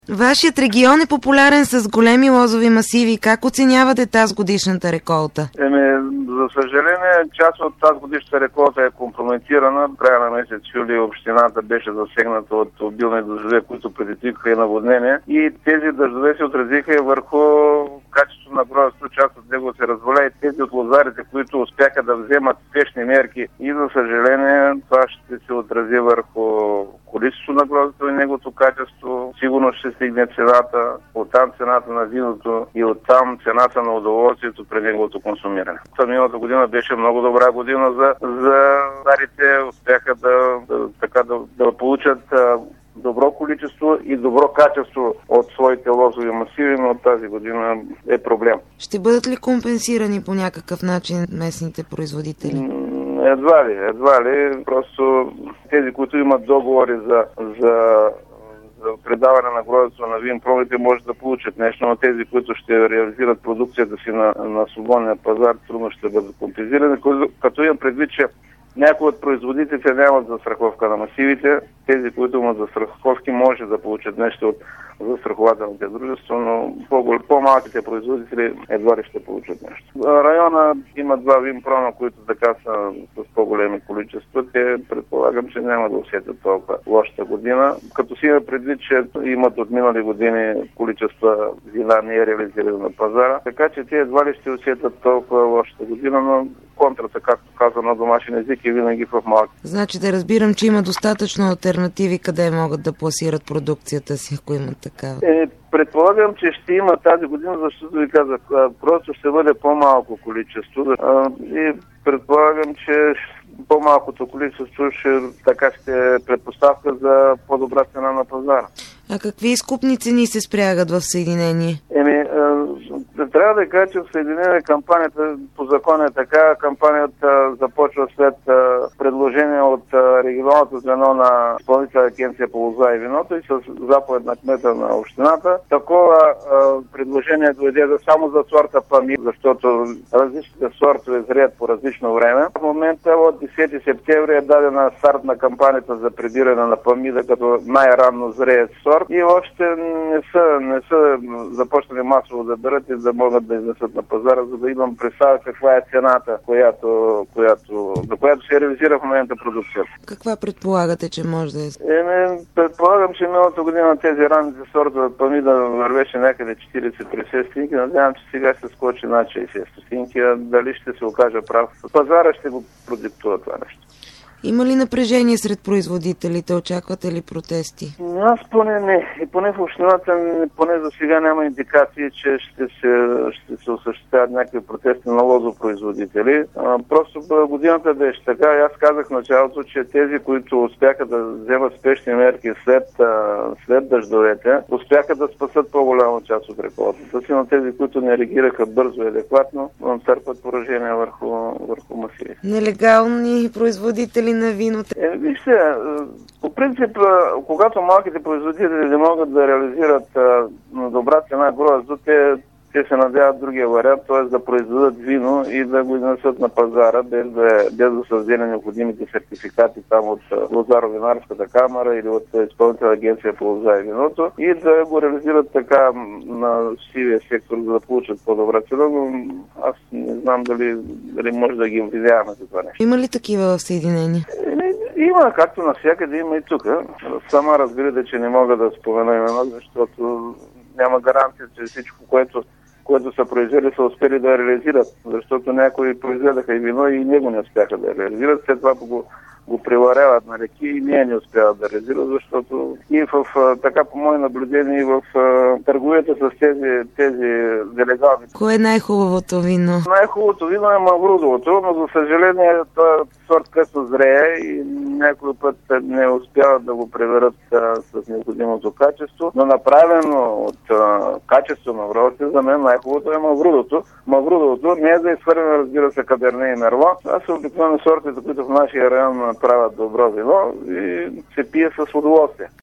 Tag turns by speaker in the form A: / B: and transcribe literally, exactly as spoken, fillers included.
A: Вашият регион е популярен с големи лозови масиви. Как оценявате тази годишната реколта?
B: Еми, за съжаление, част от тази годишната реколта е компрометирана. В края на месец юли общината беше засегната от обилни дъждове, които предизвикаха и наводнение. И тези дъждове се отразиха и върху качеството на гроздето, част от него се разваля и тези от лозарите, които успяха да вземат спешни мерки. И за съжаление, това ще се отрази върху количество на гроздето и неговото качество. Сигурно ще стигне цената, оттам цената на виното и оттам цената на удоволствието при неговото консумиране. Миналата година беше много добра година за, за лозарите. Успяха да, да, така, да, да получат а, добро количество и добро качество от своите лозови масиви, но тази година е проблем.
A: Ще бъдат ли компенсирани по някакъв начин местните производители?
B: Едва ли, едва ли. Просто тези, които имат договори за, за, за предаване на гроздето на винпромите, може да получат нещо, но тези, които ще реализират продукцията си на, на свободния пазар, трудно ще бъдат компенсирани. Като имам предвид, че някои от производителите нямат застраховка на масивите, тези, които имат застраховки, може да получат нещо от застрахователните дружества, но по-малките производители едва ли ще получат нещо. Района има два винпрома, които така са с по-големи количества. Те предполагам, че няма да усетят толкова лошата година. Като си има предвид, че имат от минали години количества вина не е реализирано на пазара, така че те едва ли ще усетят толкова лошата година, но контрата, както казва на домашен език, е винаги в малки.
A: Значи да разбирам, че има достатъчно алтернативи, къде могат да пласират продукцията си, ако имат такава.
B: Е, предполагам, че ще има тази година, защото ви казах, просто ще бъде по-малко количество. И предполагам, че по-малкото количество ще, така ще е предпоставка за по-добра цена на пазара.
A: А какви изкупни цени се спрягат в Съединение?
B: Еми, трябва да кажа, че в Съединение кампанията по закон е така. Кампанията започва след предложение от регионалното звено на Изпълнителна агенция по лоза и виното и с заповед на кмета на общината. Такова предложение дойде само за сорта Памир, защото различните сортове зреят по различно време. В момента от десети септември е дадена старт на кампанията за прибиране на памида като най-ранно зреят сорт и още не са, не са започнали масово да берат и да могат да изнесат на пазара, за да имам представа каква е цената, която, която, до която се реализира в момента продукцията.
A: Каква предполагате, че може да е?
B: Еми, предполагам, че миналата година тези ранните сортове памида вървеше някъде четиридесет до петдесет стотинки. Надявам, че сега ще скочи над шейсет стотинки, а дали ще се окаже прав. Пазара ще го продиктува това нещо.
A: Има ли напрежение сред производителите? Очаквате ли протести?
B: Аз поне не. И поне в общината, поне за сега няма индикации, че ще се, ще се осъществяват някакви протести на лозопроизводители. А, просто годината беше така. И аз казах в началото, че тези, които успяха да вземат спешни мерки след, а, след дъждовете, успяха да спасат по-голяма част от реколтата си, но тези, които не реагираха бързо и адекватно, търпят поражения върху, върху масиви.
A: Нелегални производители на вино?
B: Е, вижте, по принцип, когато малките производители не могат да реализират а, на добра цена гроздо, те, те се надяват другия вариант, т.е. да произведат вино и да го изнесат на пазара, без да, без да са взели необходимите сертификати там от Лозаро-винарската камара или от Изпълнителна агенция по лоза и виното и да го реализират така на сивия сектор, за да получат по-добра цена, но аз не знам дали, дали може да ги обвиняваме за това нещо.
A: Има ли такива в Съединение?
B: Има, както навсякъде има и тук. Сама разбирате, че не мога да спомена именно, защото няма гаранция, че всичко, което, което са произвели, са успели да реализират. Защото някои произведаха и вино и него не успяха да реализират. След това го, го приваряват на реки и ние не успяват да реализират, защото и в, така по мои наблюдения, и в търговията с тези, тези делегални.
A: Кое е най-хубавото вино?
B: Най-хубавото вино е маврудовото, но за съжаление този сорт късно зрее и някой път не успяват да го преверят с необходимото качество, но направено от а, качество на гроздите, за мен най-хубавото е маврудовото. Маврудовото не е за изхвърляне, разбира се, каберне и мерло. Това са обикновено сортите, които в нашия район правят добро вино и се пие с удоволствие.